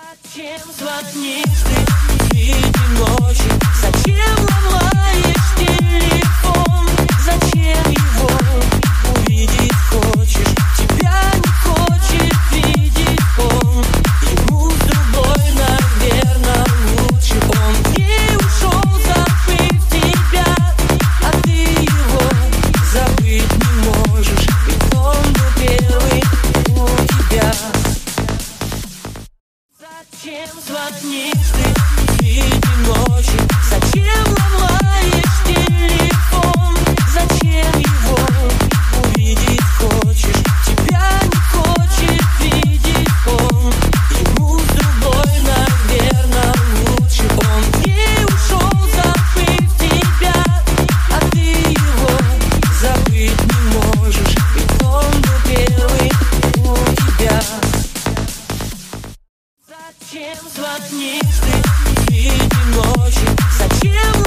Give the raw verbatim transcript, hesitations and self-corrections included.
Зачем звонишь ты среди ночи? Зачем ломаешь телефон? Зачем его увидеть хочешь? Тебя не хочет видеть он. Ему с другой, наверное, лучше. Он не ушел, забыв тебя, а ты его забыть не можешь. Ведь он был первый у тебя. Зачем звонишь ты среди ночи? Зачем ломаешь телефон? Зачем его увидеть хочешь? Тебя не хочет видеть он. Ему с другой, наверное, лучше. Он не ушел, забыв тебя, а ты его забыть не можешь. Ведь он был первый у тебя. Зачем звонишь ты среди ночи? Зачем